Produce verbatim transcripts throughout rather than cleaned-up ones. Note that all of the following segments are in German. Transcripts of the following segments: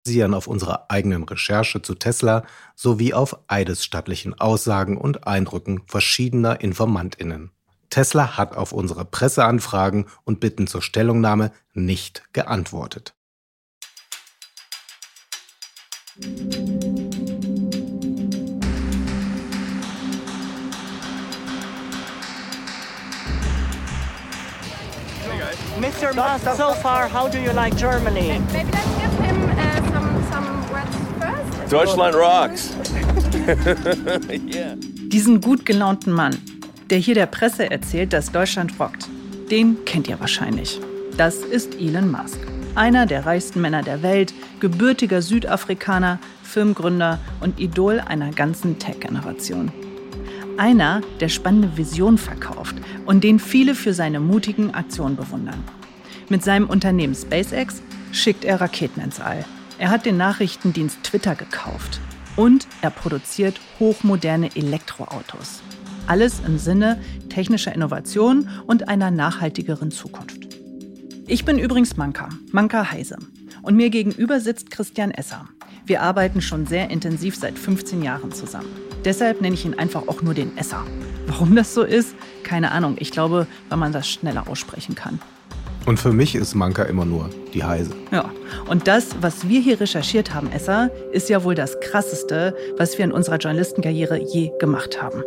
basieren auf unserer eigenen Recherche zu Tesla sowie auf eidesstattlichen Aussagen und Eindrücken verschiedener InformantInnen. Tesla hat auf unsere Presseanfragen und Bitten zur Stellungnahme nicht geantwortet. Mister Musk, so far, how do you like Germany? Maybe let's give him uh, some, some words first. Deutschland rocks. yeah. Diesen gut gelaunten Mann, der hier der Presse erzählt, dass Deutschland rockt, den kennt ihr wahrscheinlich. Das ist Elon Musk. Einer der reichsten Männer der Welt, gebürtiger Südafrikaner, Firmengründer und Idol einer ganzen Tech-Generation. Einer, der spannende Visionen verkauft und den viele für seine mutigen Aktionen bewundern. Mit seinem Unternehmen SpaceX schickt er Raketen ins All. Er hat den Nachrichtendienst Twitter gekauft. Und er produziert hochmoderne Elektroautos. Alles im Sinne technischer Innovation und einer nachhaltigeren Zukunft. Ich bin übrigens Manka, Manka Heise. Und mir gegenüber sitzt Christian Esser. Wir arbeiten schon sehr intensiv seit fünfzehn Jahren zusammen. Deshalb nenne ich ihn einfach auch nur den Esser. Warum das so ist? Keine Ahnung. Ich glaube, weil man das schneller aussprechen kann. Und für mich ist Manka immer nur die Heise. Ja, und das, was wir hier recherchiert haben, Esser, ist ja wohl das Krasseste, was wir in unserer Journalistenkarriere je gemacht haben.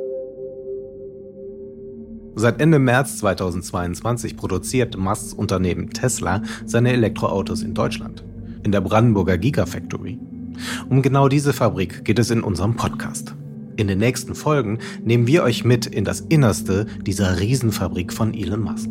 Seit Ende März zweitausendzweiundzwanzig produziert Musks Unternehmen Tesla seine Elektroautos in Deutschland, in der Brandenburger Gigafactory. Um genau diese Fabrik geht es in unserem Podcast. In den nächsten Folgen nehmen wir euch mit in das Innerste dieser Riesenfabrik von Elon Musk.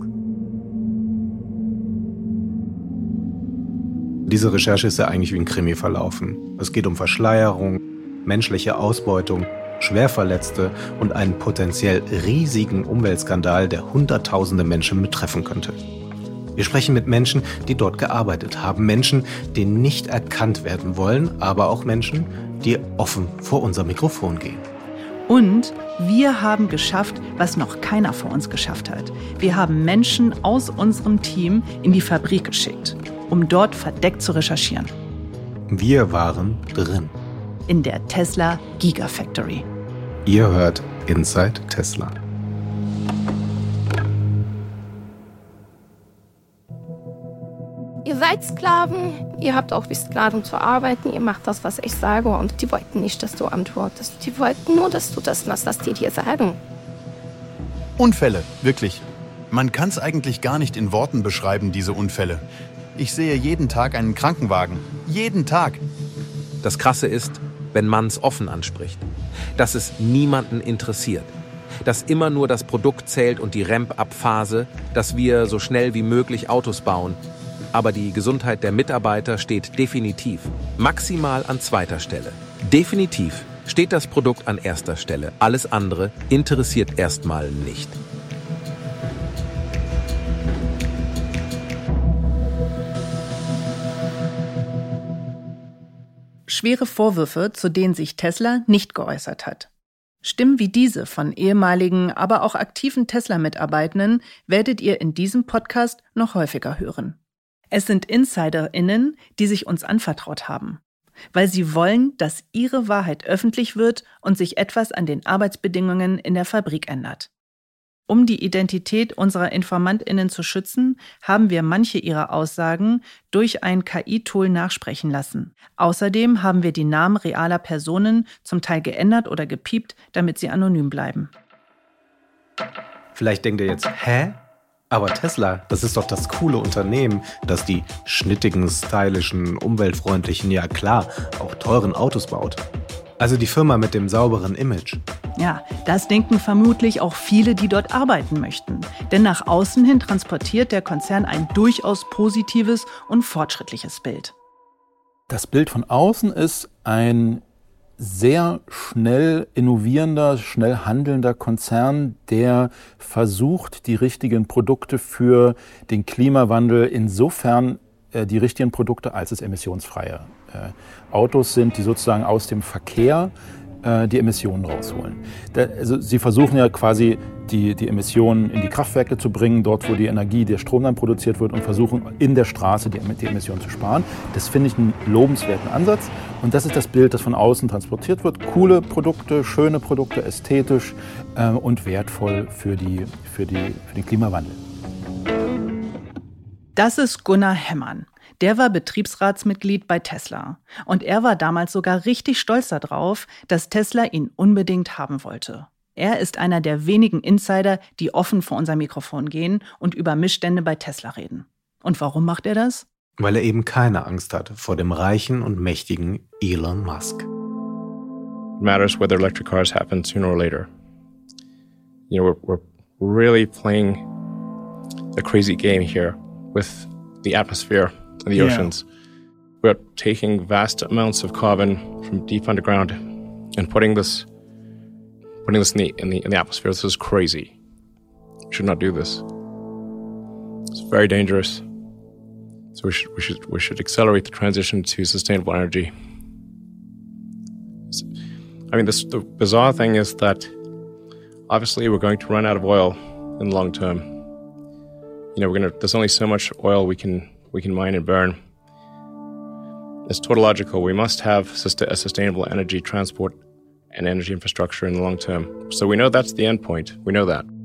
Diese Recherche ist ja eigentlich wie ein Krimi verlaufen. Es geht um Verschleierung, menschliche Ausbeutung, Schwerverletzte und einen potenziell riesigen Umweltskandal, der Hunderttausende Menschen betreffen könnte. Wir sprechen mit Menschen, die dort gearbeitet haben. Menschen, die nicht erkannt werden wollen, aber auch Menschen, die offen vor unser Mikrofon gehen. Und wir haben geschafft, was noch keiner vor uns geschafft hat. Wir haben Menschen aus unserem Team in die Fabrik geschickt, um dort verdeckt zu recherchieren. Wir waren drin. In der Tesla Gigafactory. Ihr hört Inside Tesla. Ihr seid Sklaven, ihr habt auch wie Sklaven zu arbeiten, ihr macht das, was ich sage und die wollten nicht, dass du antwortest. Die wollten nur, dass du das machst, was die dir sagen. Unfälle, wirklich. Man kann es eigentlich gar nicht in Worten beschreiben, diese Unfälle. Ich sehe jeden Tag einen Krankenwagen. Jeden Tag. Das Krasse ist, wenn man es offen anspricht, dass es niemanden interessiert. Dass immer nur das Produkt zählt und die Ramp-up-Phase, dass wir so schnell wie möglich Autos bauen. Aber die Gesundheit der Mitarbeiter steht definitiv, maximal an zweiter Stelle. Definitiv steht das Produkt an erster Stelle. Alles andere interessiert erstmal nicht. Schwere Vorwürfe, zu denen sich Tesla nicht geäußert hat. Stimmen wie diese von ehemaligen, aber auch aktiven Tesla-Mitarbeitenden werdet ihr in diesem Podcast noch häufiger hören. Es sind InsiderInnen, die sich uns anvertraut haben, weil sie wollen, dass ihre Wahrheit öffentlich wird und sich etwas an den Arbeitsbedingungen in der Fabrik ändert. Um die Identität unserer InformantInnen zu schützen, haben wir manche ihrer Aussagen durch ein K I-Tool nachsprechen lassen. Außerdem haben wir die Namen realer Personen zum Teil geändert oder gepiept, damit sie anonym bleiben. Vielleicht denkt ihr jetzt, hä? Aber Tesla, das ist doch das coole Unternehmen, das die schnittigen, stylischen, umweltfreundlichen, ja klar, auch teuren Autos baut. Also die Firma mit dem sauberen Image. Ja, das denken vermutlich auch viele, die dort arbeiten möchten. Denn nach außen hin transportiert der Konzern ein durchaus positives und fortschrittliches Bild. Das Bild von außen ist ein sehr schnell innovierender, schnell handelnder Konzern, der versucht, die richtigen Produkte für den Klimawandel insofern äh, die richtigen Produkte, als es emissionsfreie äh, Autos sind, die sozusagen aus dem Verkehr äh, die Emissionen rausholen. Da, also sie versuchen ja quasi die, die Emissionen in die Kraftwerke zu bringen, dort wo die Energie, der Strom dann produziert wird, und versuchen in der Straße die, die Emissionen zu sparen. Das finde ich einen lobenswerten Ansatz und das ist das Bild, das von außen transportiert wird. Coole Produkte, schöne Produkte, ästhetisch äh, und wertvoll für, die, für, die, für den Klimawandel. Das ist Gunnar Hemmann. Der war Betriebsratsmitglied bei Tesla. Und er war damals sogar richtig stolz darauf, dass Tesla ihn unbedingt haben wollte. Er ist einer der wenigen Insider, die offen vor unser Mikrofon gehen und über Missstände bei Tesla reden. Und warum macht er das? Weil er eben keine Angst hat vor dem reichen und mächtigen Elon Musk. It matters whether electric cars happen sooner or later. You know, we're, we're really playing a crazy game here with the atmosphere and the yeah. oceans. We're taking vast amounts of carbon from deep underground and putting this putting this in the, in the, in the atmosphere. This is crazy. We should not do this. It's very dangerous. So we should, we should, we should accelerate the transition to sustainable energy. I mean, this, the bizarre thing is that obviously we're going to run out of oil in the long term. You know, we're gonna. There's only so much oil we can we can mine and burn. It's tautological. We must have a sustainable energy transport and energy infrastructure in the long term. So we know that's the end point. We know that.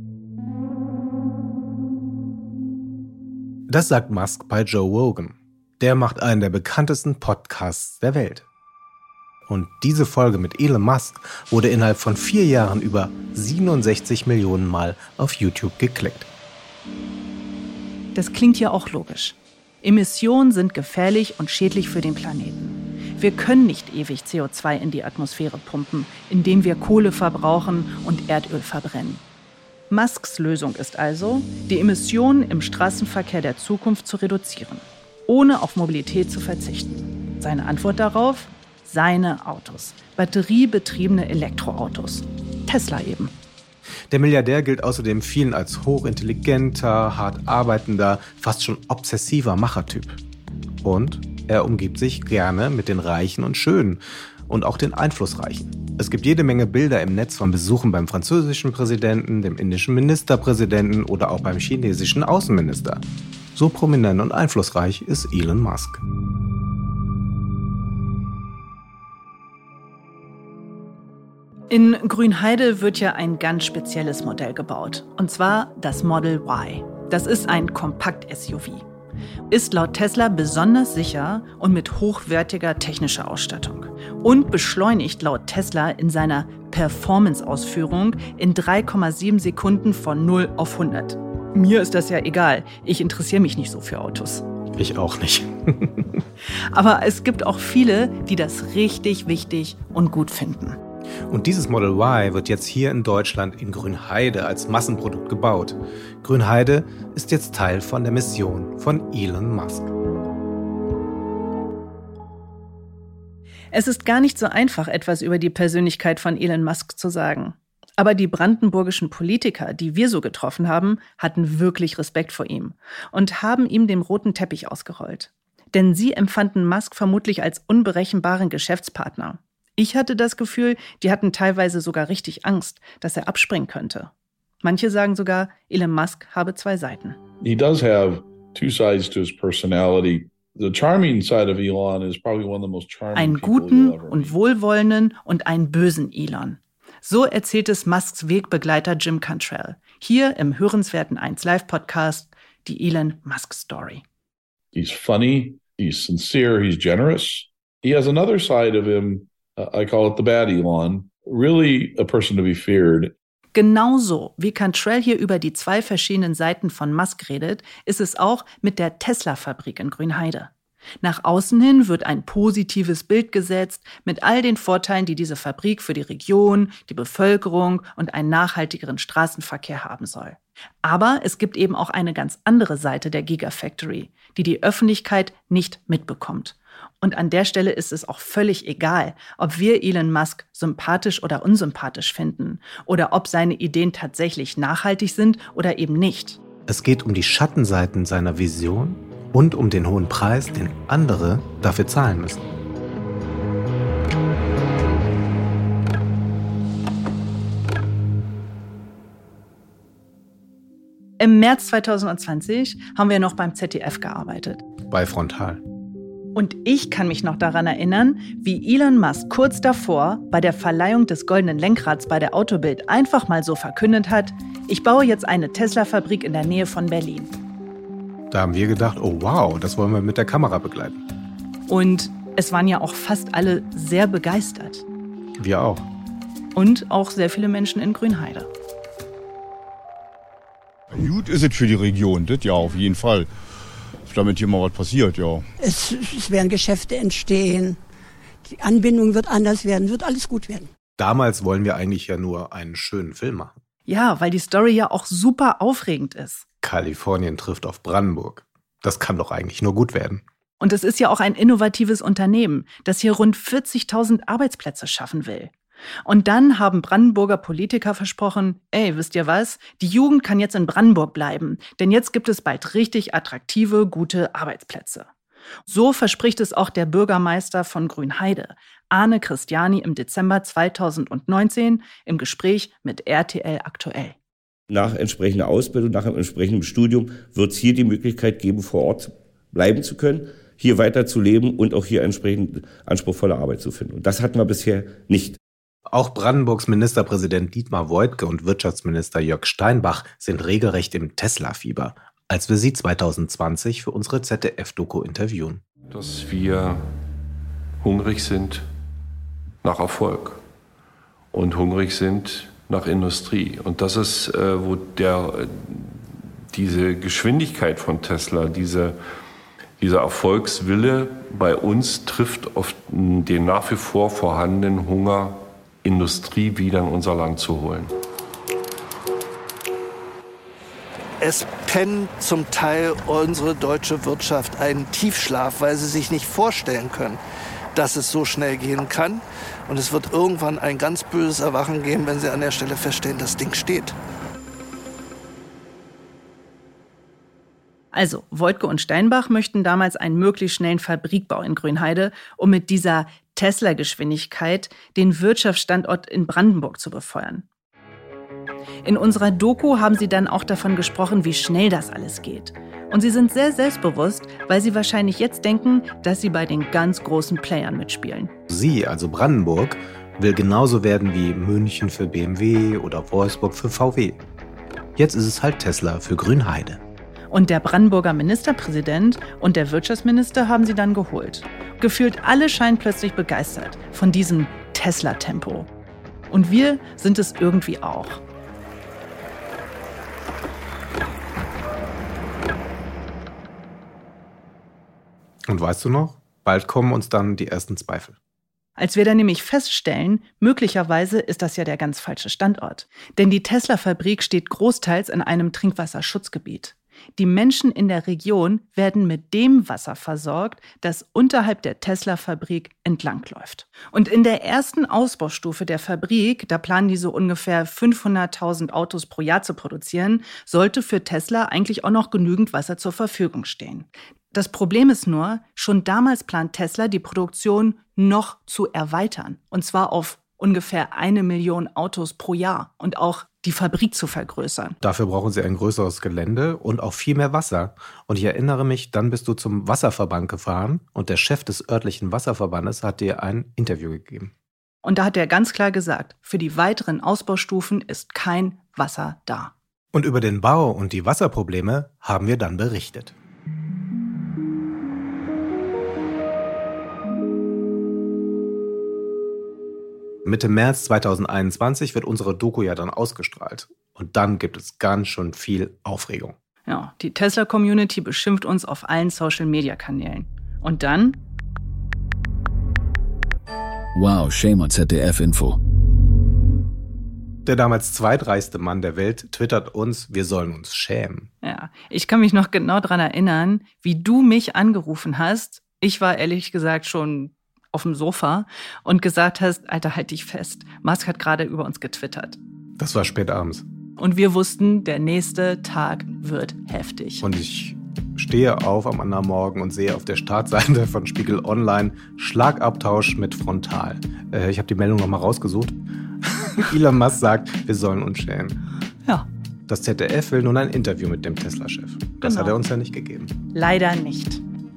Das sagt Musk bei Joe Rogan. Der macht einen der bekanntesten Podcasts der Welt. Und diese Folge mit Elon Musk wurde innerhalb von vier Jahren über siebenundsechzig Millionen Mal auf YouTube geklickt. Das klingt ja auch logisch. Emissionen sind gefährlich und schädlich für den Planeten. Wir können nicht ewig C O zwei in die Atmosphäre pumpen, indem wir Kohle verbrauchen und Erdöl verbrennen. Musks Lösung ist also, die Emissionen im Straßenverkehr der Zukunft zu reduzieren, ohne auf Mobilität zu verzichten. Seine Antwort darauf? Seine Autos. Batteriebetriebene Elektroautos. Tesla eben. Der Milliardär gilt außerdem vielen als hochintelligenter, hart arbeitender, fast schon obsessiver Machertyp. Und er umgibt sich gerne mit den Reichen und Schönen und auch den Einflussreichen. Es gibt jede Menge Bilder im Netz von Besuchen beim französischen Präsidenten, dem indischen Ministerpräsidenten oder auch beim chinesischen Außenminister. So prominent und einflussreich ist Elon Musk. In Grünheide wird ja ein ganz spezielles Modell gebaut. Und zwar das Model Y. Das ist ein Kompakt-S U V. Ist laut Tesla besonders sicher und mit hochwertiger technischer Ausstattung. Und beschleunigt laut Tesla in seiner Performance-Ausführung in drei Komma sieben Sekunden von null auf hundert. Mir ist das ja egal. Ich interessiere mich nicht so für Autos. Ich auch nicht. Aber es gibt auch viele, die das richtig wichtig und gut finden. Und dieses Model Y wird jetzt hier in Deutschland in Grünheide als Massenprodukt gebaut. Grünheide ist jetzt Teil von der Mission von Elon Musk. Es ist gar nicht so einfach, etwas über die Persönlichkeit von Elon Musk zu sagen. Aber die brandenburgischen Politiker, die wir so getroffen haben, hatten wirklich Respekt vor ihm und haben ihm den roten Teppich ausgerollt. Denn sie empfanden Musk vermutlich als unberechenbaren Geschäftspartner. Ich hatte das Gefühl, die hatten teilweise sogar richtig Angst, dass er abspringen könnte. Manche sagen sogar, Elon Musk habe zwei Seiten. He does have two sides to his personality. The charming side of Elon is probably one of the most charming Einen guten und wohlwollenden und einen bösen Elon. So erzählt es Musks Wegbegleiter Jim Cantrell. Hier im hörenswerten eins Live Podcast, die Elon Musk Story. He's funny, he's sincere, he's generous. He has another side of him. Uh, I call it the bad Elon, really a person to be feared. Genauso wie Cantrell hier über die zwei verschiedenen Seiten von Musk redet, ist es auch mit der Tesla-Fabrik in Grünheide. Nach außen hin wird ein positives Bild gesetzt mit all den Vorteilen, die diese Fabrik für die Region, die Bevölkerung und einen nachhaltigeren Straßenverkehr haben soll. Aber es gibt eben auch eine ganz andere Seite der Gigafactory, die die Öffentlichkeit nicht mitbekommt. Und an der Stelle ist es auch völlig egal, ob wir Elon Musk sympathisch oder unsympathisch finden oder ob seine Ideen tatsächlich nachhaltig sind oder eben nicht. Es geht um die Schattenseiten seiner Vision und um den hohen Preis, den andere dafür zahlen müssen. Im März zweitausendzwanzig haben wir noch beim Z D F gearbeitet. Bei Frontal. Und ich kann mich noch daran erinnern, wie Elon Musk kurz davor bei der Verleihung des Goldenen Lenkrads bei der Autobild einfach mal so verkündet hat, ich baue jetzt eine Tesla-Fabrik in der Nähe von Berlin. Da haben wir gedacht, oh wow, das wollen wir mit der Kamera begleiten. Und es waren ja auch fast alle sehr begeistert. Wir auch. Und auch sehr viele Menschen in Grünheide. Gut ist es für die Region, das ja auf jeden Fall. Damit hier mal was passiert, ja. Es, es werden Geschäfte entstehen, die Anbindung wird anders werden, wird alles gut werden. Damals wollen wir eigentlich ja nur einen schönen Film machen. Ja, weil die Story ja auch super aufregend ist. Kalifornien trifft auf Brandenburg. Das kann doch eigentlich nur gut werden. Und es ist ja auch ein innovatives Unternehmen, das hier rund vierzigtausend Arbeitsplätze schaffen will. Und dann haben Brandenburger Politiker versprochen, ey, wisst ihr was, die Jugend kann jetzt in Brandenburg bleiben, denn jetzt gibt es bald richtig attraktive, gute Arbeitsplätze. So verspricht es auch der Bürgermeister von Grünheide, Arne Christiani, im Dezember zweitausendneunzehn im Gespräch mit R T L Aktuell. Nach entsprechender Ausbildung, nach einem entsprechenden Studium wird es hier die Möglichkeit geben, vor Ort bleiben zu können, hier weiter zu leben und auch hier entsprechend anspruchsvolle Arbeit zu finden. Und das hatten wir bisher nicht. Auch Brandenburgs Ministerpräsident Dietmar Woidke und Wirtschaftsminister Jörg Steinbach sind regelrecht im Tesla-Fieber, als wir sie zweitausendzwanzig für unsere Z D F-Doku interviewen. Dass wir hungrig sind nach Erfolg und hungrig sind nach Industrie. Und das ist, äh, wo der, diese Geschwindigkeit von Tesla, diese, dieser Erfolgswille bei uns trifft auf den nach wie vor vorhandenen Hunger, Industrie wieder in unser Land zu holen. Es pennt zum Teil unsere deutsche Wirtschaft einen Tiefschlaf, weil sie sich nicht vorstellen können, dass es so schnell gehen kann. Und es wird irgendwann ein ganz böses Erwachen geben, wenn sie an der Stelle feststellen, das Ding steht. Also, Woidke und Steinbach möchten damals einen möglichst schnellen Fabrikbau in Grünheide, um mit dieser Tesla-Geschwindigkeit den Wirtschaftsstandort in Brandenburg zu befeuern. In unserer Doku haben sie dann auch davon gesprochen, wie schnell das alles geht. Und sie sind sehr selbstbewusst, weil sie wahrscheinlich jetzt denken, dass sie bei den ganz großen Playern mitspielen. Sie, also Brandenburg, will genauso werden wie München für B M W oder Wolfsburg für V W. Jetzt ist es halt Tesla für Grünheide. Und der Brandenburger Ministerpräsident und der Wirtschaftsminister haben sie dann geholt. Gefühlt alle scheinen plötzlich begeistert von diesem Tesla-Tempo. Und wir sind es irgendwie auch. Und weißt du noch, bald kommen uns dann die ersten Zweifel. Als wir dann nämlich feststellen, möglicherweise ist das ja der ganz falsche Standort. Denn die Tesla-Fabrik steht großteils in einem Trinkwasserschutzgebiet. Die Menschen in der Region werden mit dem Wasser versorgt, das unterhalb der Tesla-Fabrik entlangläuft. Und in der ersten Ausbaustufe der Fabrik, da planen die so ungefähr fünfhunderttausend Autos pro Jahr zu produzieren, sollte für Tesla eigentlich auch noch genügend Wasser zur Verfügung stehen. Das Problem ist nur, schon damals plant Tesla, die Produktion noch zu erweitern. Und zwar auf ungefähr eine Million Autos pro Jahr und auch die Fabrik zu vergrößern. Dafür brauchen sie ein größeres Gelände und auch viel mehr Wasser. Und ich erinnere mich, dann bist du zum Wasserverband gefahren und der Chef des örtlichen Wasserverbandes hat dir ein Interview gegeben. Und da hat er ganz klar gesagt, für die weiteren Ausbaustufen ist kein Wasser da. Und über den Bau und die Wasserprobleme haben wir dann berichtet. Mitte März zweitausendeinundzwanzig wird unsere Doku ja dann ausgestrahlt. Und dann gibt es ganz schön viel Aufregung. Ja, die Tesla-Community beschimpft uns auf allen Social-Media-Kanälen. Und dann? Wow, shame on Z D F-Info. Der damals zweitreichste Mann der Welt twittert uns, wir sollen uns schämen. Ja, ich kann mich noch genau daran erinnern, wie du mich angerufen hast. Ich war ehrlich gesagt schon auf dem Sofa und gesagt hast, Alter, halt dich fest. Musk hat gerade über uns getwittert. Das war spät abends. Und wir wussten, der nächste Tag wird heftig. Und ich stehe auf am anderen Morgen und sehe auf der Startseite von Spiegel Online Schlagabtausch mit Frontal. Äh, ich habe die Meldung nochmal rausgesucht. Elon Musk sagt, wir sollen uns schämen. Ja, Das Z D F will nun ein Interview mit dem Tesla-Chef. Das Genau. hat er uns ja nicht gegeben. Leider nicht.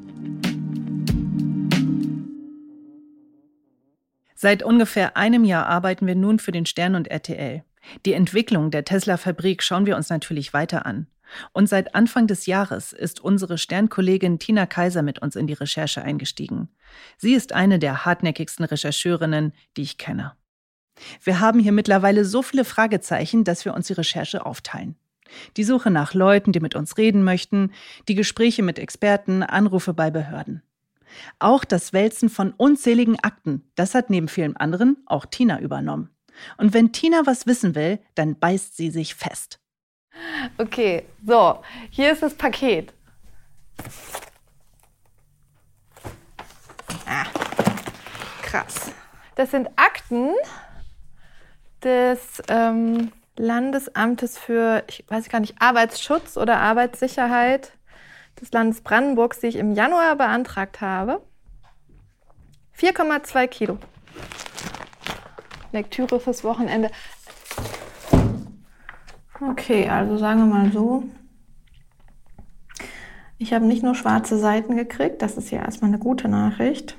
Seit ungefähr einem Jahr arbeiten wir nun für den Stern und R T L. Die Entwicklung der Tesla-Fabrik schauen wir uns natürlich weiter an. Und seit Anfang des Jahres ist unsere Stern-Kollegin Tina Kaiser mit uns in die Recherche eingestiegen. Sie ist eine der hartnäckigsten Rechercheurinnen, die ich kenne. Wir haben hier mittlerweile so viele Fragezeichen, dass wir uns die Recherche aufteilen. Die Suche nach Leuten, die mit uns reden möchten, die Gespräche mit Experten, Anrufe bei Behörden. Auch das Wälzen von unzähligen Akten, das hat neben vielen anderen auch Tina übernommen. Und wenn Tina was wissen will, dann beißt sie sich fest. Okay, so, hier ist das Paket. Ah, krass. Das sind Akten des ähm, Landesamtes für, ich weiß gar nicht, Arbeitsschutz oder Arbeitssicherheit des Landes Brandenburg, die ich im Januar beantragt habe. vier Komma zwei Kilo. Lektüre fürs Wochenende. Okay, also sagen wir mal so. Ich habe nicht nur schwarze Seiten gekriegt, das ist ja erstmal eine gute Nachricht.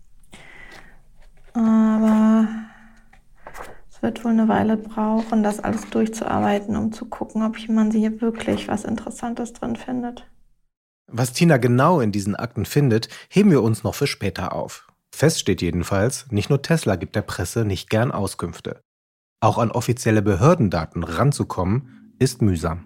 Aber es wird wohl eine Weile brauchen, das alles durchzuarbeiten, um zu gucken, ob man hier wirklich was Interessantes drin findet. Was Tina genau in diesen Akten findet, heben wir uns noch für später auf. Fest steht jedenfalls, nicht nur Tesla gibt der Presse nicht gern Auskünfte. Auch an offizielle Behördendaten ranzukommen, ist mühsam.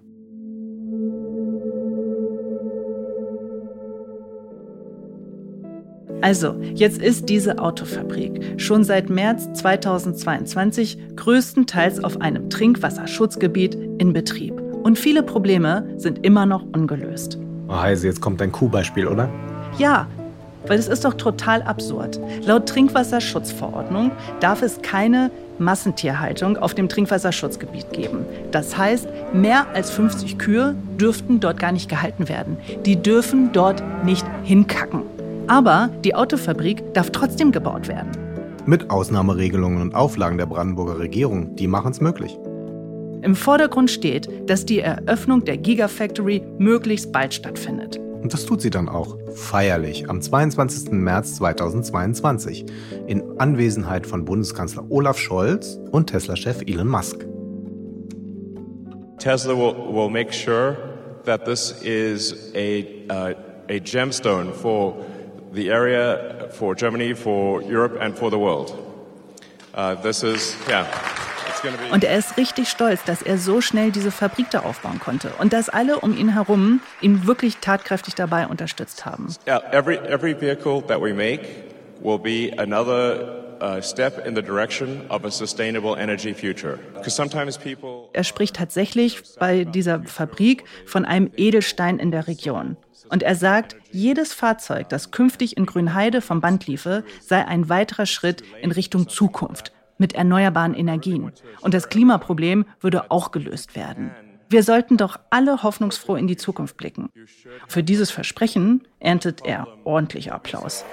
Also, jetzt ist diese Autofabrik schon seit März zweitausendzweiundzwanzig größtenteils auf einem Trinkwasserschutzgebiet in Betrieb. Und viele Probleme sind immer noch ungelöst. Oh, Heise, jetzt kommt ein Kuhbeispiel, oder? Ja, weil es ist doch total absurd. Laut Trinkwasserschutzverordnung darf es keine Massentierhaltung auf dem Trinkwasserschutzgebiet geben. Das heißt, mehr als fünfzig Kühe dürften dort gar nicht gehalten werden. Die dürfen dort nicht hinkacken. Aber die Autofabrik darf trotzdem gebaut werden. Mit Ausnahmeregelungen und Auflagen der Brandenburger Regierung, die machen es möglich. Im Vordergrund steht, dass die Eröffnung der Gigafactory möglichst bald stattfindet. Und das tut sie dann auch. Feierlich am zweiundzwanzigsten März zweitausendzweiundzwanzig in Anwesenheit von Bundeskanzler Olaf Scholz und Tesla-Chef Elon Musk. Tesla will, will make sure that this is a, uh, a gemstone for the area, for Germany, for Europe and for the world. Uh, this is, yeah. Und er ist richtig stolz, dass er so schnell diese Fabrik da aufbauen konnte und dass alle um ihn herum ihn wirklich tatkräftig dabei unterstützt haben. Yeah, every every vehicle that we make will be another uh, step in the direction of a sustainable energy future. Because sometimes people. Er spricht tatsächlich bei dieser Fabrik von einem Edelstein in der Region. Und er sagt, jedes Fahrzeug, das künftig in Grünheide vom Band liefe, sei ein weiterer Schritt in Richtung Zukunft mit erneuerbaren Energien. Und das Klimaproblem würde auch gelöst werden. Wir sollten doch alle hoffnungsfroh in die Zukunft blicken. Für dieses Versprechen erntet er ordentlich Applaus.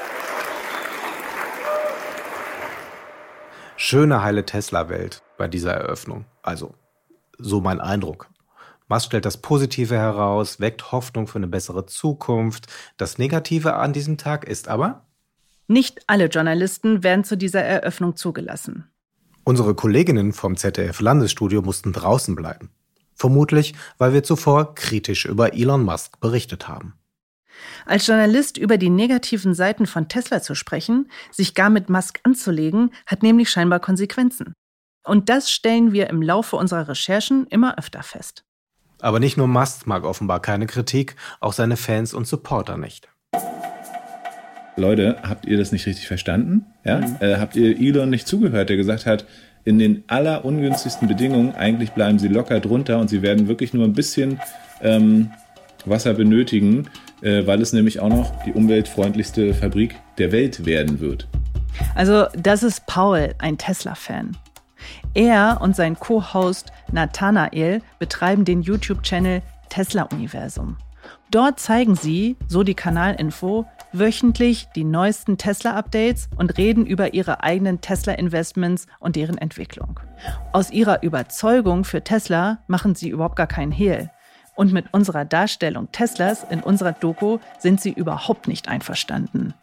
Schöne, heile Tesla-Welt bei dieser Eröffnung. Also, so mein Eindruck. Musk stellt das Positive heraus, weckt Hoffnung für eine bessere Zukunft. Das Negative an diesem Tag ist aber: Nicht alle Journalisten werden zu dieser Eröffnung zugelassen. Unsere Kolleginnen vom Z D F-Landesstudio mussten draußen bleiben. Vermutlich, weil wir zuvor kritisch über Elon Musk berichtet haben. Als Journalist über die negativen Seiten von Tesla zu sprechen, sich gar mit Musk anzulegen, hat nämlich scheinbar Konsequenzen. Und das stellen wir im Laufe unserer Recherchen immer öfter fest. Aber nicht nur Musk mag offenbar keine Kritik, auch seine Fans und Supporter nicht. Leute, habt ihr das nicht richtig verstanden? Ja? Mhm. Äh, habt ihr Elon nicht zugehört, der gesagt hat, in den allerungünstigsten Bedingungen, eigentlich bleiben sie locker drunter und sie werden wirklich nur ein bisschen ähm, Wasser benötigen, äh, weil es nämlich auch noch die umweltfreundlichste Fabrik der Welt werden wird. Also das ist Paul, ein Tesla-Fan. Er und sein Co-Host Nathanael betreiben den YouTube-Channel Tesla-Universum. Dort zeigen sie, so die Kanalinfo, wöchentlich die neuesten Tesla-Updates und reden über ihre eigenen Tesla-Investments und deren Entwicklung. Aus ihrer Überzeugung für Tesla machen sie überhaupt gar keinen Hehl. Und mit unserer Darstellung Teslas in unserer Doku sind sie überhaupt nicht einverstanden.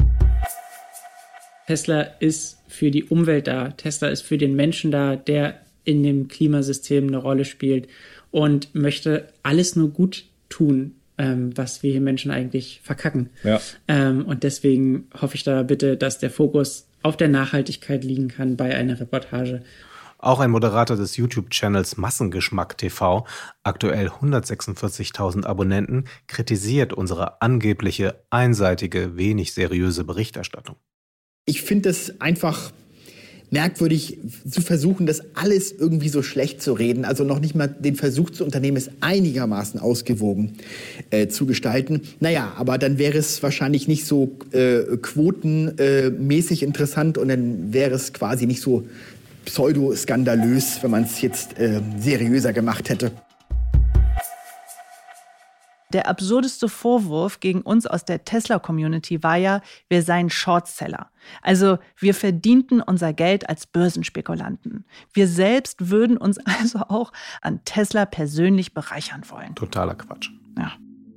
Tesla ist für die Umwelt da. Tesla ist für den Menschen da, der in dem Klimasystem eine Rolle spielt und möchte alles nur gut tun, ähm, was wir hier Menschen eigentlich verkacken. Ja. Ähm, und deswegen hoffe ich da bitte, dass der Fokus auf der Nachhaltigkeit liegen kann bei einer Reportage. Auch ein Moderator des YouTube-Channels Massengeschmack T V, aktuell hundertsechsundvierzigtausend Abonnenten, kritisiert unsere angebliche, einseitige, wenig seriöse Berichterstattung. Ich finde es einfach merkwürdig zu versuchen, das alles irgendwie so schlecht zu reden. Also noch nicht mal den Versuch zu unternehmen, es einigermaßen ausgewogen äh, zu gestalten. Naja, aber dann wäre es wahrscheinlich nicht so äh, quotenmäßig äh, interessant und dann wäre es quasi nicht so pseudo-skandalös, wenn man es jetzt äh, seriöser gemacht hätte. Der absurdeste Vorwurf gegen uns aus der Tesla-Community war ja, wir seien Shortseller. Also wir verdienten unser Geld als Börsenspekulanten. Wir selbst würden uns also auch an Tesla persönlich bereichern wollen. Totaler Quatsch. Ja.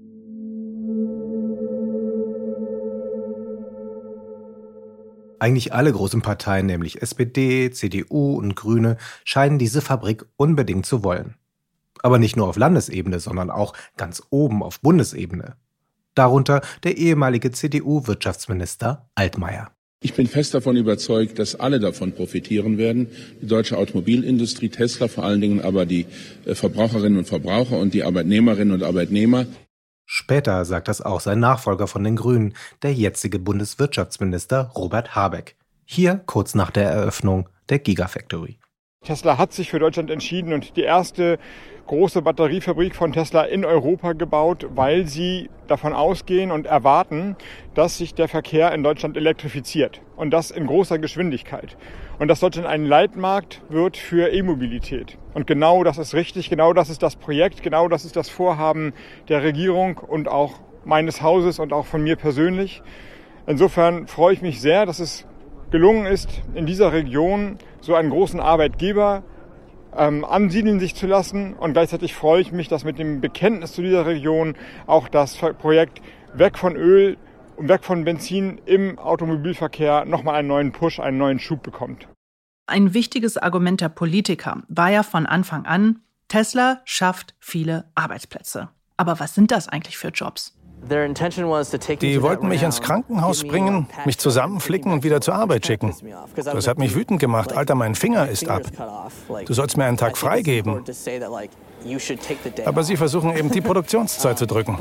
Eigentlich alle großen Parteien, nämlich S P D, C D U und Grüne, scheinen diese Fabrik unbedingt zu wollen. Aber nicht nur auf Landesebene, sondern auch ganz oben auf Bundesebene. Darunter der ehemalige C D U-Wirtschaftsminister Altmaier. Ich bin fest davon überzeugt, dass alle davon profitieren werden. Die deutsche Automobilindustrie, Tesla vor allen Dingen, aber die Verbraucherinnen und Verbraucher und die Arbeitnehmerinnen und Arbeitnehmer. Später sagt das auch sein Nachfolger von den Grünen, der jetzige Bundeswirtschaftsminister Robert Habeck. Hier kurz nach der Eröffnung der Gigafactory. Tesla hat sich für Deutschland entschieden und die erste große Batteriefabrik von Tesla in Europa gebaut, weil sie davon ausgehen und erwarten, dass sich der Verkehr in Deutschland elektrifiziert und das in großer Geschwindigkeit. Und dass Deutschland ein Leitmarkt wird für E-Mobilität. Und genau das ist richtig, genau das ist das Projekt, genau das ist das Vorhaben der Regierung und auch meines Hauses und auch von mir persönlich. Insofern freue ich mich sehr, dass es gelungen ist, in dieser Region so einen großen Arbeitgeber ähm, ansiedeln sich zu lassen. Und gleichzeitig freue ich mich, dass mit dem Bekenntnis zu dieser Region auch das Projekt weg von Öl und weg von Benzin im Automobilverkehr nochmal einen neuen Push, einen neuen Schub bekommt. Ein wichtiges Argument der Politiker war ja von Anfang an, Tesla schafft viele Arbeitsplätze. Aber was sind das eigentlich für Jobs? Die wollten mich ins Krankenhaus bringen, mich zusammenflicken und wieder zur Arbeit schicken. Das hat mich wütend gemacht. Alter, mein Finger ist ab. Du sollst mir einen Tag freigeben. Aber sie versuchen eben, die Produktionszeit zu drücken.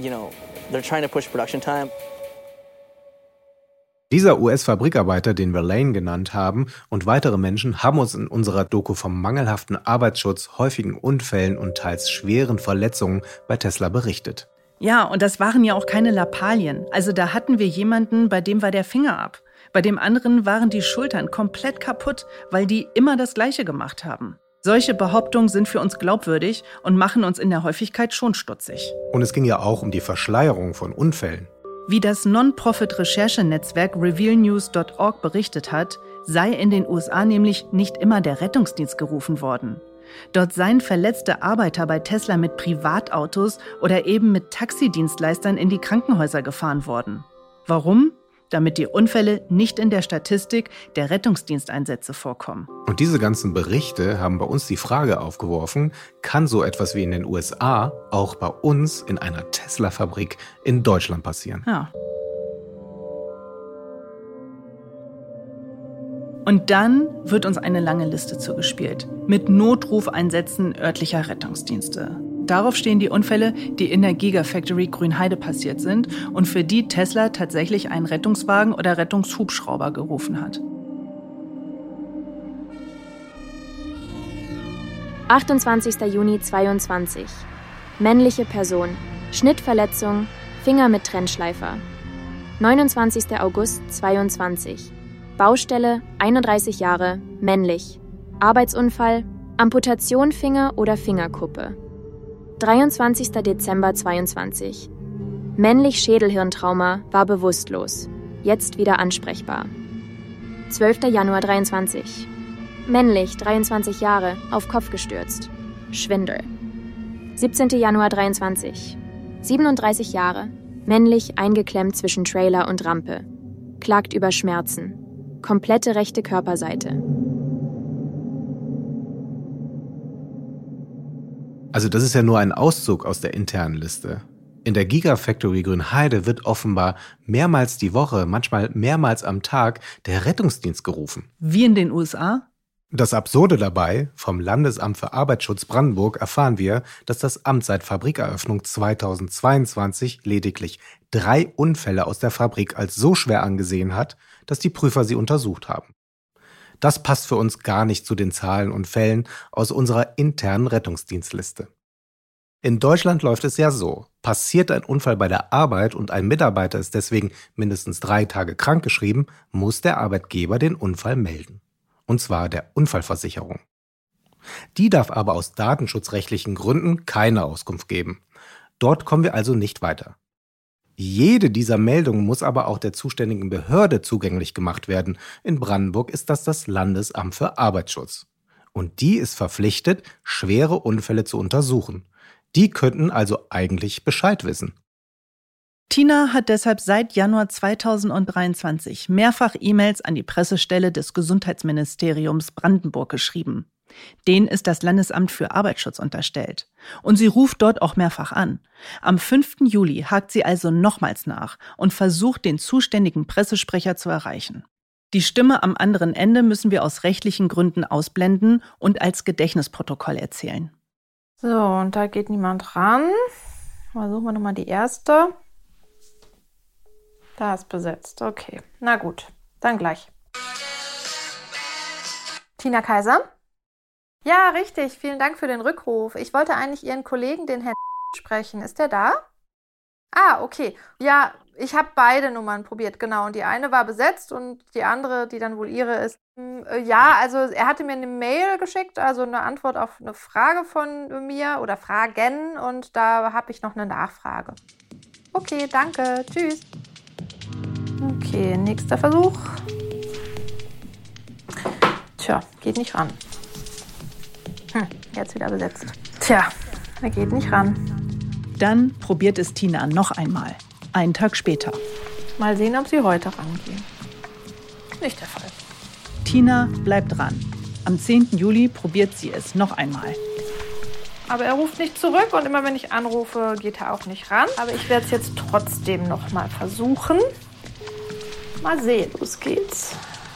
Dieser U S-Fabrikarbeiter, den wir Lane genannt haben, und weitere Menschen haben uns in unserer Doku vom mangelhaften Arbeitsschutz, häufigen Unfällen und teils schweren Verletzungen bei Tesla berichtet. Ja, und das waren ja auch keine Lappalien. Also da hatten wir jemanden, bei dem war der Finger ab. Bei dem anderen waren die Schultern komplett kaputt, weil die immer das Gleiche gemacht haben. Solche Behauptungen sind für uns glaubwürdig und machen uns in der Häufigkeit schon stutzig. Und es ging ja auch um die Verschleierung von Unfällen. Wie das Non-Profit-Recherchenetzwerk reveal news dot org berichtet hat, sei in den U S A nämlich nicht immer der Rettungsdienst gerufen worden. Dort seien verletzte Arbeiter bei Tesla mit Privatautos oder eben mit Taxidienstleistern in die Krankenhäuser gefahren worden. Warum? Damit die Unfälle nicht in der Statistik der Rettungsdiensteinsätze vorkommen. Und diese ganzen Berichte haben bei uns die Frage aufgeworfen, kann so etwas wie in den U S A auch bei uns in einer Tesla-Fabrik in Deutschland passieren? Ja. Und dann wird uns eine lange Liste zugespielt, mit Notrufeinsätzen örtlicher Rettungsdienste. Darauf stehen die Unfälle, die in der Gigafactory Grünheide passiert sind und für die Tesla tatsächlich einen Rettungswagen oder Rettungshubschrauber gerufen hat. achtundzwanzigster Juni zweiundzwanzig. Männliche Person. Schnittverletzung, Finger mit Trennschleifer. neunundzwanzigster August zweiundzwanzig. Baustelle, einunddreißig Jahre, männlich. Arbeitsunfall, Amputation Finger oder Fingerkuppe. dreiundzwanzigster Dezember zweiundzwanzig. Männlich Schädelhirntrauma, war bewusstlos, jetzt wieder ansprechbar. zwölfter Januar dreiundzwanzig. Männlich, dreiundzwanzig Jahre, auf Kopf gestürzt. Schwindel. siebzehnter Januar dreiundzwanzig. siebenunddreißig Jahre, männlich eingeklemmt zwischen Trailer und Rampe. Klagt über Schmerzen. Komplette rechte Körperseite. Also das ist ja nur ein Auszug aus der internen Liste. In der Gigafactory Grünheide wird offenbar mehrmals die Woche, manchmal mehrmals am Tag, der Rettungsdienst gerufen. Wie in den U S A? Das Absurde dabei, vom Landesamt für Arbeitsschutz Brandenburg erfahren wir, dass das Amt seit Fabrikeröffnung zweitausendzweiundzwanzig lediglich drei Unfälle aus der Fabrik als so schwer angesehen hat, dass die Prüfer sie untersucht haben. Das passt für uns gar nicht zu den Zahlen und Fällen aus unserer internen Rettungsdienstliste. In Deutschland läuft es ja so: Passiert ein Unfall bei der Arbeit und ein Mitarbeiter ist deswegen mindestens drei Tage krankgeschrieben, muss der Arbeitgeber den Unfall melden. Und zwar der Unfallversicherung. Die darf aber aus datenschutzrechtlichen Gründen keine Auskunft geben. Dort kommen wir also nicht weiter. Jede dieser Meldungen muss aber auch der zuständigen Behörde zugänglich gemacht werden. In Brandenburg ist das das Landesamt für Arbeitsschutz. Und die ist verpflichtet, schwere Unfälle zu untersuchen. Die könnten also eigentlich Bescheid wissen. Tina hat deshalb seit Januar zweitausenddreiundzwanzig mehrfach E-Mails an die Pressestelle des Gesundheitsministeriums Brandenburg geschrieben. Denen ist das Landesamt für Arbeitsschutz unterstellt. Und sie ruft dort auch mehrfach an. Am fünften Juli hakt sie also nochmals nach und versucht, den zuständigen Pressesprecher zu erreichen. Die Stimme am anderen Ende müssen wir aus rechtlichen Gründen ausblenden und als Gedächtnisprotokoll erzählen. So, und da geht niemand ran. Mal suchen wir nochmal die erste. Da ist besetzt. Okay, na gut, dann gleich. Tina Kaiser? Ja, richtig. Vielen Dank für den Rückruf. Ich wollte eigentlich Ihren Kollegen, den Herrn sprechen. Ist der da? Ah, okay. Ja, ich habe beide Nummern probiert, genau. Und die eine war besetzt und die andere, die dann wohl Ihre ist. Ja, also er hatte mir eine Mail geschickt, also eine Antwort auf eine Frage von mir oder Fragen. Und da habe ich noch eine Nachfrage. Okay, danke. Tschüss. Okay, nächster Versuch. Tja, geht nicht ran. Hm, jetzt wieder besetzt. Tja, er geht nicht ran. Dann probiert es Tina noch einmal. Einen Tag später. Mal sehen, ob sie heute rangehen. Nicht der Fall. Tina bleibt dran. Am zehnten Juli probiert sie es noch einmal. Aber er ruft nicht zurück und immer wenn ich anrufe, geht er auch nicht ran. Aber ich werde es jetzt trotzdem noch mal versuchen. Mal sehen, los geht's.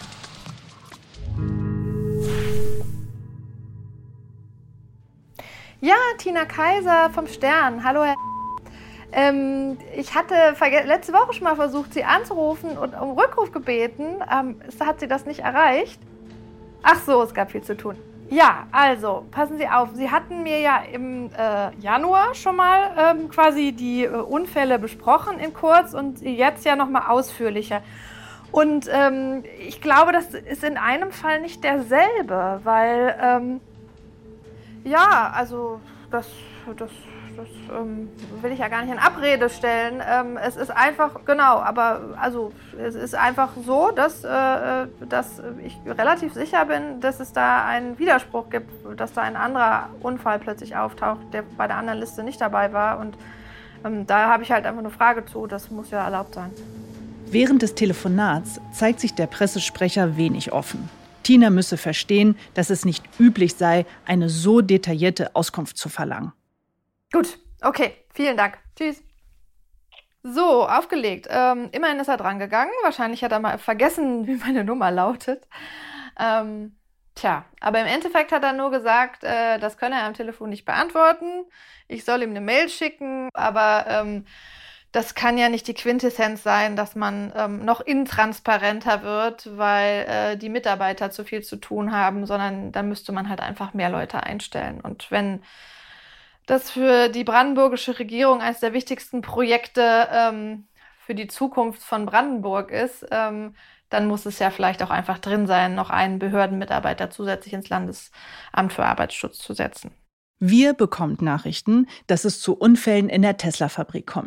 Ja, Tina Kaiser vom Stern. Hallo, Herr. Ähm, ich hatte letzte Woche schon mal versucht, Sie anzurufen und um Rückruf gebeten. Ähm, hat sie das nicht erreicht? Ach so, es gab viel zu tun. Ja, also, passen Sie auf. Sie hatten mir ja im äh, Januar schon mal ähm, quasi die äh, Unfälle besprochen in kurz und jetzt ja noch mal ausführlicher. Und ähm, ich glaube, das ist in einem Fall nicht derselbe, weil, ähm, ja, also das, das, das ähm, will ich ja gar nicht in Abrede stellen. Ähm, es ist einfach, genau, aber also es ist einfach so, dass, äh, dass ich relativ sicher bin, dass es da einen Widerspruch gibt, dass da ein anderer Unfall plötzlich auftaucht, der bei der anderen Liste nicht dabei war. Und ähm, da habe ich halt einfach eine Frage zu, das muss ja erlaubt sein. Während des Telefonats zeigt sich der Pressesprecher wenig offen. Tina müsse verstehen, dass es nicht üblich sei, eine so detaillierte Auskunft zu verlangen. Gut, okay, vielen Dank. Tschüss. So, aufgelegt. Ähm, immerhin ist er dran gegangen. Wahrscheinlich hat er mal vergessen, wie meine Nummer lautet. Ähm, tja, aber im Endeffekt hat er nur gesagt, äh, das könne er am Telefon nicht beantworten. Ich soll ihm eine Mail schicken, aber ähm, das kann ja nicht die Quintessenz sein, dass man ähm, noch intransparenter wird, weil äh, die Mitarbeiter zu viel zu tun haben, sondern da müsste man halt einfach mehr Leute einstellen. Und wenn das für die brandenburgische Regierung eines der wichtigsten Projekte ähm, für die Zukunft von Brandenburg ist, ähm, dann muss es ja vielleicht auch einfach drin sein, noch einen Behördenmitarbeiter zusätzlich ins Landesamt für Arbeitsschutz zu setzen. Wir bekommen Nachrichten, dass es zu Unfällen in der Tesla-Fabrik kommt.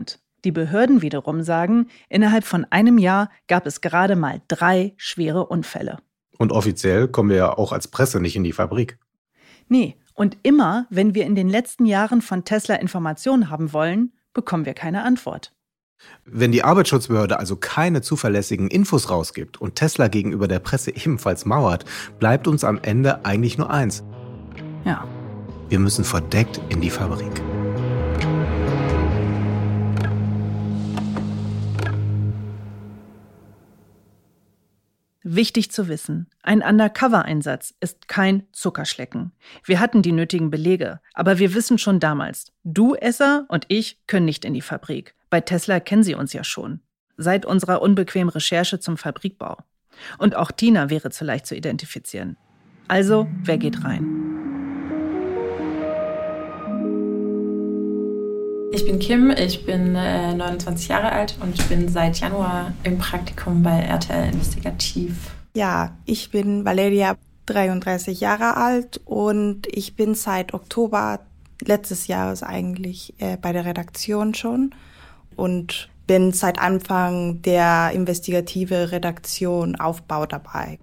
Die Behörden wiederum sagen, innerhalb von einem Jahr gab es gerade mal drei schwere Unfälle. Und offiziell kommen wir ja auch als Presse nicht in die Fabrik. Nee, und immer, wenn wir in den letzten Jahren von Tesla Informationen haben wollen, bekommen wir keine Antwort. Wenn die Arbeitsschutzbehörde also keine zuverlässigen Infos rausgibt und Tesla gegenüber der Presse ebenfalls mauert, bleibt uns am Ende eigentlich nur eins. Ja. Wir müssen verdeckt in die Fabrik. Wichtig zu wissen, ein Undercover-Einsatz ist kein Zuckerschlecken. Wir hatten die nötigen Belege, aber wir wissen schon damals, du, Esser und ich können nicht in die Fabrik. Bei Tesla kennen sie uns ja schon. Seit unserer unbequemen Recherche zum Fabrikbau. Und auch Tina wäre zu leicht zu identifizieren. Also, wer geht rein? Ich bin Kim, ich bin äh, neunundzwanzig Jahre alt und ich bin seit Januar im Praktikum bei R T L Investigativ. Ja, ich bin Valeria, dreiunddreißig Jahre alt und ich bin seit Oktober letztes Jahres eigentlich äh, bei der Redaktion schon und bin seit Anfang der investigative Redaktion Aufbau dabei.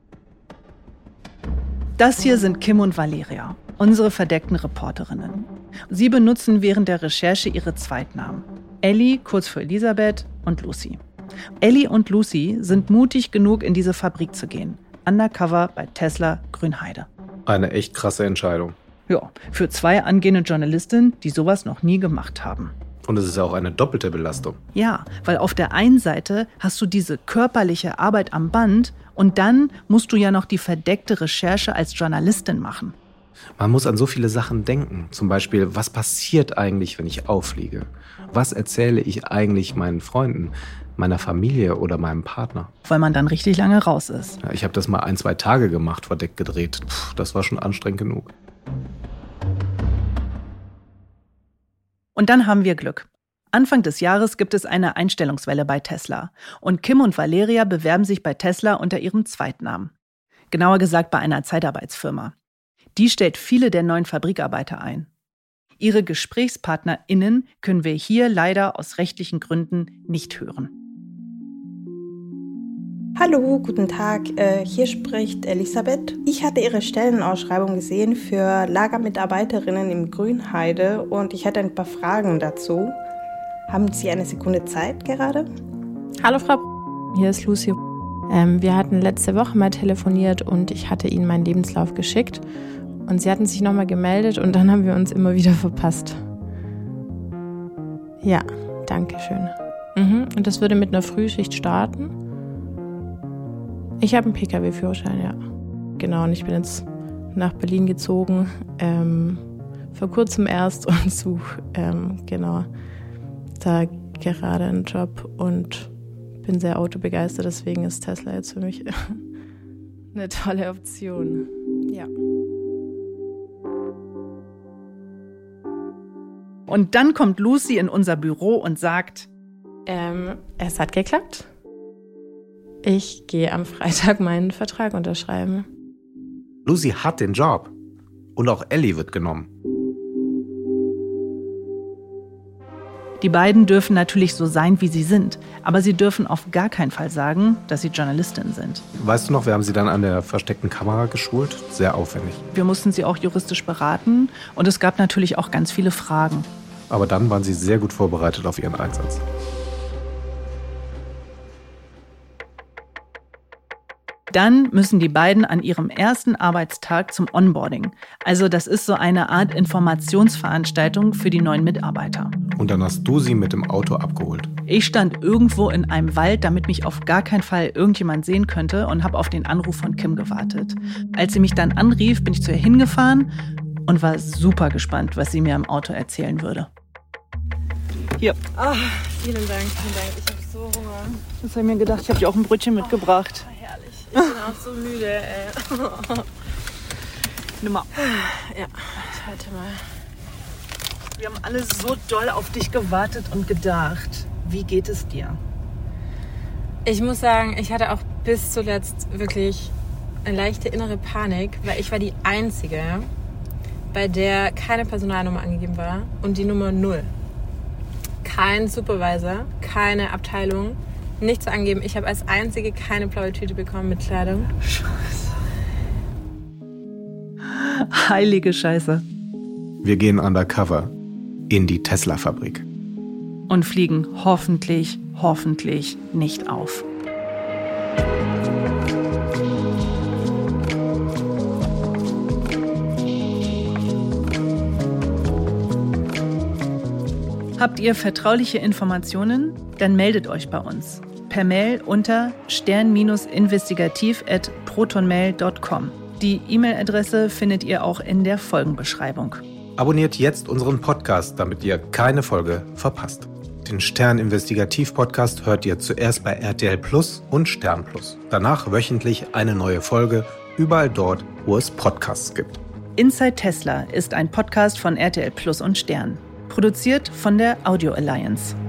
Das hier sind Kim und Valeria, unsere verdeckten Reporterinnen. Sie benutzen während der Recherche ihre Zweitnamen. Ellie, kurz für Elisabeth, und Lucy. Ellie und Lucy sind mutig genug, in diese Fabrik zu gehen. Undercover bei Tesla Grünheide. Eine echt krasse Entscheidung. Ja, für zwei angehende Journalistinnen, die sowas noch nie gemacht haben. Und es ist ja auch eine doppelte Belastung. Ja, weil auf der einen Seite hast du diese körperliche Arbeit am Band und dann musst du ja noch die verdeckte Recherche als Journalistin machen. Man muss an so viele Sachen denken. Zum Beispiel, was passiert eigentlich, wenn ich auffliege? Was erzähle ich eigentlich meinen Freunden, meiner Familie oder meinem Partner? Weil man dann richtig lange raus ist. Ja, ich habe das mal ein, zwei Tage gemacht, verdeckt gedreht. Puh, das war schon anstrengend genug. Und dann haben wir Glück. Anfang des Jahres gibt es eine Einstellungswelle bei Tesla. Und Kim und Valeria bewerben sich bei Tesla unter ihrem Zweitnamen. Genauer gesagt bei einer Zeitarbeitsfirma. Die stellt viele der neuen Fabrikarbeiter ein. Ihre GesprächspartnerInnen können wir hier leider aus rechtlichen Gründen nicht hören. Hallo, guten Tag. Äh, hier spricht Elisabeth. Ich hatte Ihre Stellenausschreibung gesehen für Lagermitarbeiterinnen im Grünheide und ich hätte ein paar Fragen dazu. Haben Sie eine Sekunde Zeit gerade? Hallo Frau, hier ist Lucy. Ähm, wir hatten letzte Woche mal telefoniert und ich hatte Ihnen meinen Lebenslauf geschickt. Und Sie hatten sich nochmal gemeldet und dann haben wir uns immer wieder verpasst. Ja, danke schön. Mhm. Und das würde mit einer Frühschicht starten? Ich habe einen P K W-Führerschein, ja. Genau, und ich bin jetzt nach Berlin gezogen, ähm, vor kurzem erst und suche, ähm, genau, da gerade einen Job und bin sehr autobegeistert, deswegen ist Tesla jetzt für mich eine tolle Option. Ja. Und dann kommt Lucy in unser Büro und sagt, ähm, es hat geklappt. Ich gehe am Freitag meinen Vertrag unterschreiben. Lucy hat den Job. Und auch Ellie wird genommen. Die beiden dürfen natürlich so sein, wie sie sind. Aber sie dürfen auf gar keinen Fall sagen, dass sie Journalistin sind. Weißt du noch, wir haben sie dann an der versteckten Kamera geschult? Sehr aufwendig. Wir mussten sie auch juristisch beraten. Und es gab natürlich auch ganz viele Fragen. Aber dann waren sie sehr gut vorbereitet auf ihren Einsatz. Dann müssen die beiden an ihrem ersten Arbeitstag zum Onboarding. Also das ist so eine Art Informationsveranstaltung für die neuen Mitarbeiter. Und dann hast du sie mit dem Auto abgeholt. Ich stand irgendwo in einem Wald, damit mich auf gar keinen Fall irgendjemand sehen könnte und habe auf den Anruf von Kim gewartet. Als sie mich dann anrief, bin ich zu ihr hingefahren und war super gespannt, was sie mir im Auto erzählen würde. Hier. Oh, vielen Dank, vielen Dank. Ich habe so Hunger. Das habe ich mir gedacht, ich habe dir auch ein Brötchen mitgebracht. Oh, herrlich. Ich bin auch so müde, ey. Nimm mal. Ja, ich halte mal. Wir haben alle so doll auf dich gewartet und gedacht. Wie geht es dir? Ich muss sagen, ich hatte auch bis zuletzt wirklich eine leichte innere Panik, weil ich war die Einzige, bei der keine Personalnummer angegeben war und die Nummer null. kein Supervisor, keine Abteilung, nichts angeben. Ich habe als Einzige keine blaue Tüte bekommen mit Kleidung. Scheiße. Heilige Scheiße. Wir gehen undercover in die Tesla-Fabrik. Und fliegen hoffentlich, hoffentlich nicht auf. Habt ihr vertrauliche Informationen? Dann meldet euch bei uns. Per Mail unter stern-investigativ at protonmail dot com. Die E-Mail-Adresse findet ihr auch in der Folgenbeschreibung. Abonniert jetzt unseren Podcast, damit ihr keine Folge verpasst. Den Stern-Investigativ-Podcast hört ihr zuerst bei R T L Plus und Stern Plus. Danach wöchentlich eine neue Folge, überall dort, wo es Podcasts gibt. Inside Tesla ist ein Podcast von R T L Plus und Stern. Produziert von der Audio Alliance.